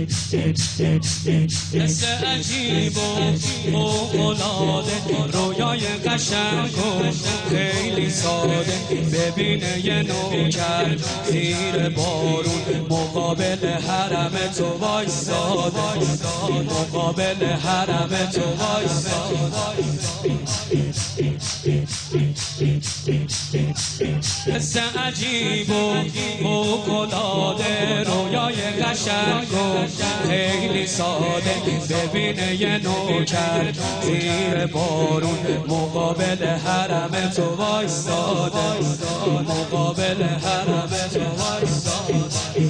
قصه عجیب و فوق‌العاده، رویای قشنگ و خیلی ساده. ببینه یه نوکر زیر بارون مقابل حرم تو وایساده، مقابل حرم تو وایساده. قصه عجیب و فوق‌العاده، رویای قشنگ و خیلی ساده. ببینه یه نوکر زیر بارون مقابل حرم تو وایساده، مقابل حرم تو وایساده.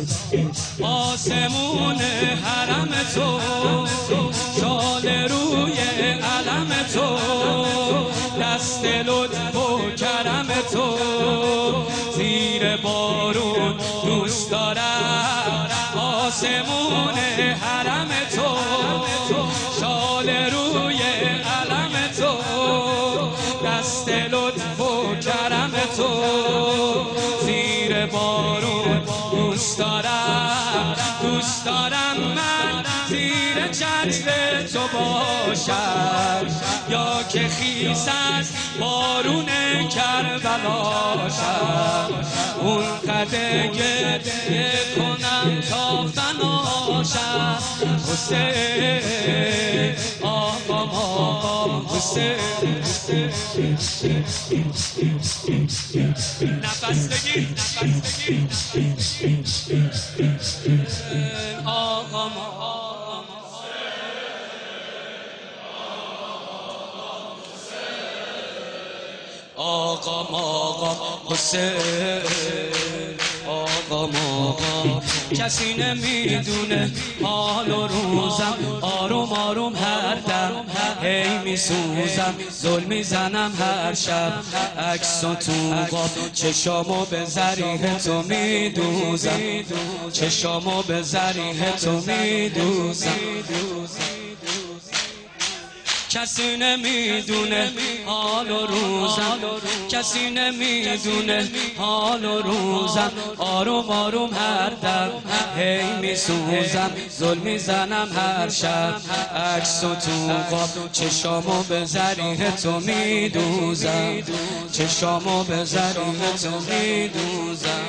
آسمون حرم تو، شال روی علم تو، دست لطف و کرم تو، زیر بارون دوست دارم. آسمون حرم تو، شال روی علم تو، دست لطف و کرم تو، زیر بارون دوست دارم. دوست دارم من زیر چتر تو باشم، یا که خیس از بارون کربلا شم. اون قدر گریه کنم تا فنا شم. حسین آقا ما حسین، نفس بگیر آقا ما آقا ما حسین، آقا ما. کسی نمیدونه حال و روزم، آروم آروم هر دم هی میسوزم. زل میزنم هر شب عکس و تو قاب، چشامو به زریح تو میدوزم، چشامو به زریح تو میدوزم. کسی نمیدونه حال و روزم، کسی نمیدونه حال و روزم. آروم آروم هر دم هی میسوزم. زل میزنم هر شب عکس و تو قاب، چشامو به زریح تو میدوزم، چشامو به زریح تو میدوزم.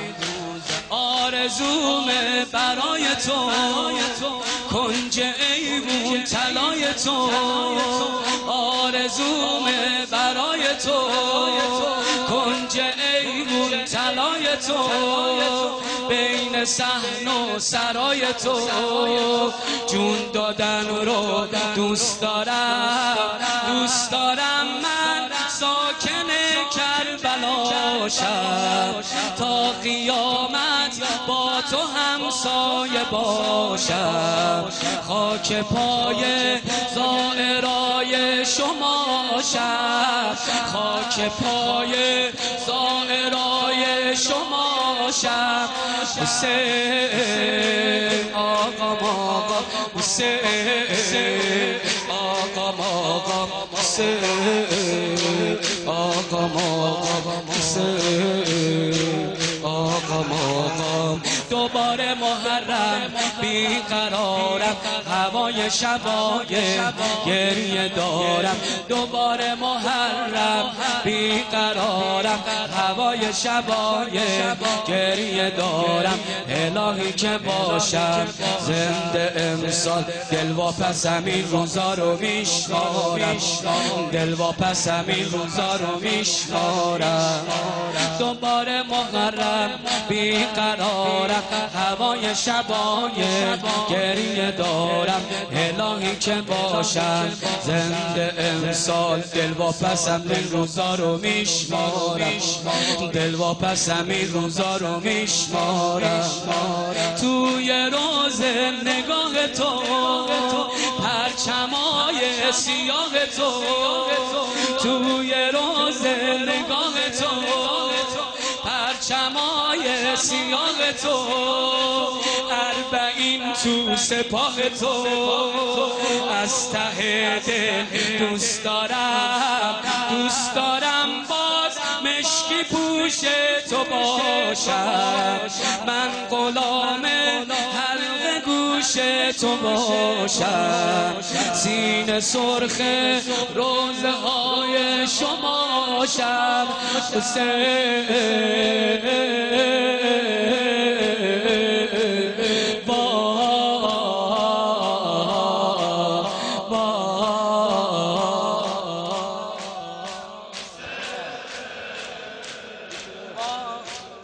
آرزومه برای تو کنج ایوون طلای تو، آرزومه برای تو کنج ایوون طلای تو، بین صحن و سرای تو. جون دادن رو دوست دارم، دوست دارم من ساکن کربلا شم، تا قیامت با تو همسایه باشم. خاک پای زائرای شما شم، خاک پای زائرای شما شم. حسین آقا ما حسین، آقا ما حسین، آقا ما حسین، آقا ما. دوباره محرم بیقرارم، هوای شبای گریه دارم. دوباره محرم بیقرارم، هوای شبای گریه دارم. الهی که باشم زنده امسال، دل واپس همین روزا رو میشمارم، دل واپس همین روزا رو میشمارم. دوباره محرم بیقرارم، هوای شبای گریه دارم. الهی که باشم زنده امسال، دل واپس همین روزا رو میشمارم، دل واپس همین روزا رو میشمارم. توی روز نگاه تو پرچمای سیاه تو، توی روز نگاه تو پرچمای سیاه تو، اربعین تو سپاه تو. از ته دل دوست دارم، دوست دارم باز مشکی پوش تو باشم، من غلام حلق گوش تو باشم، سینه سرخ روزه های شما شم. حسین